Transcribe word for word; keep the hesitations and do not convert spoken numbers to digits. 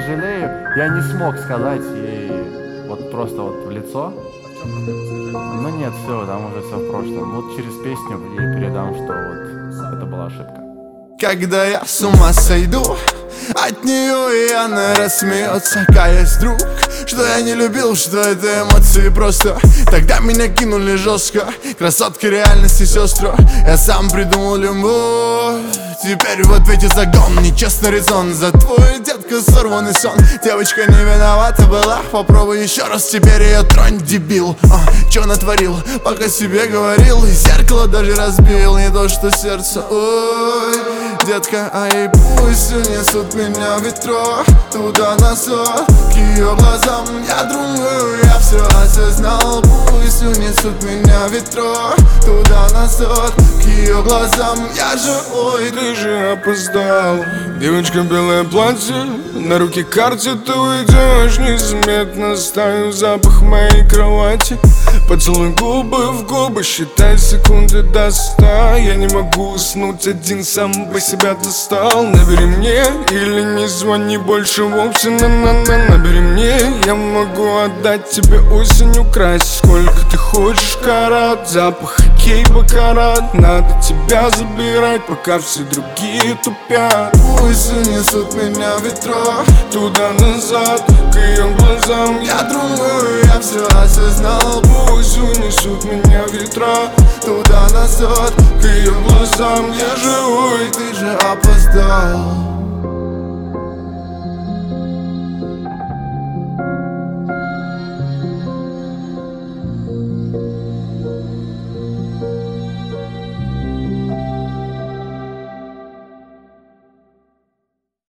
сожалею, я не смог сказать ей вот просто вот в лицо. Ну нет, все, там уже все в прошлом. Вот через песню ей передам, что вот это была ошибка. Когда я с ума сойду от нее, и она рассмеется, каясь вдруг, что я не любил, что это эмоции просто. Тогда меня кинули жестко, красотка реальности сестру. Я сам придумал любовь. Теперь в ответе загон, нечестный резон. За твой, детка, сорванный сон. Девочка не виновата была, попробуй еще раз, теперь ее тронь, дебил. а, Че натворил, пока себе говорил, и зеркало даже разбил, не то что сердце. Ой, детка, ай, пусть унесут меня в ветро туда-назад, к ее глазам. Я думаю, я все осознал. Пусть унесут меня в ветро туда-назад, к ее глазам. Я же, ой, ты же опоздал. Девочка, белое платье, на руки карте, ты уйдешь незаметно. Стаю запах моей кровати, поцелуй губы в губы, считай секунды до ста. Я не могу уснуть один, сам бы себя достал. Набери мне или не звони больше вовсе, на-на-на. Набери мне, я могу отдать тебе осень, украсть сколько ты хочешь карат. Запах хоккей, бакарат, надо тебя забирать, пока все другие тупят. Пусть унесут меня в ветро туда-назад, к ее глазам. Я думаю, я все осознал. Пусть унесут меня ветра туда-назад, к ее глазам. Я живой, ты же опоздал.